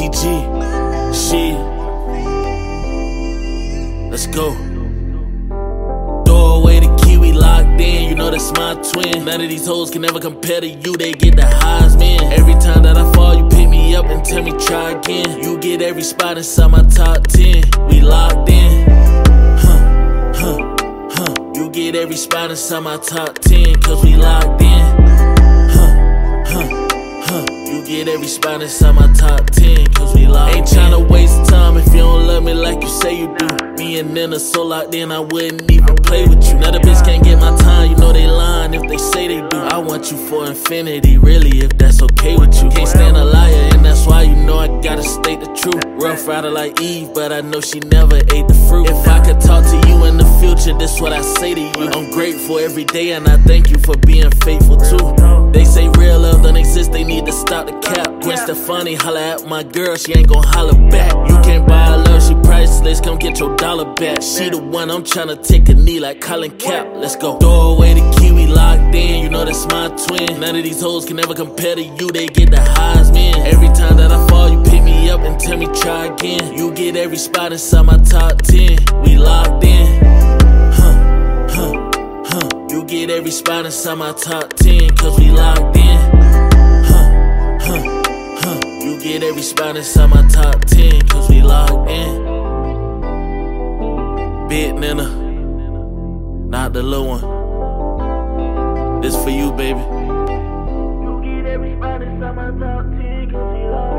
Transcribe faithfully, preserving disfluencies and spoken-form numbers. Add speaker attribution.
Speaker 1: T G, she. Let's go. Throw away the key, we locked in. You know that's my twin. None of these hoes can ever compare to you. They get the Heisman. Every time that I fall, you pick me up and tell me try again. You get every spot inside my top ten. We locked in. Huh, huh, huh. You get every spot inside my top ten. Cause we locked in. Huh, huh, huh. You get every spot inside my top ten. Cause we locked in. Ain't tryna waste time if you don't love me like you say you do. Me and Nina so locked in, I wouldn't even play with you. Another bitch can't get my time, you know they lying if they say they do. I want you for infinity, really, if that's okay with you. Can't stand a liar, and that's why you know I gotta state the truth. Rough rider like Eve, but I know she never ate the fruit. If I could talk to you in the future, this what I say to you. I'm grateful every day, and I thank you for being faithful too. They say real love don't exist, they need to stop the cap. Gwen Stefani holla at my girl, she ain't gon' holla back. You can't buy her love, she priceless, come get your dollar back. She the one, I'm tryna take a knee like Colin Cap. Let's go. Throw away the key, we locked in. You know that's my twin. None of these hoes can ever compare to you. They get the Heisman. Every time that I fall, you pick me up and tell me try again. You get every spot inside my top ten. We locked in. Huh, huh, huh. You get every spot inside my top ten. Cause we locked in. Huh, huh, huh. You get every spot inside my top ten. Cause we locked in. Big Nina, not the little one. This for you, baby.
Speaker 2: You get every spot inside my top ten, cause we locked in.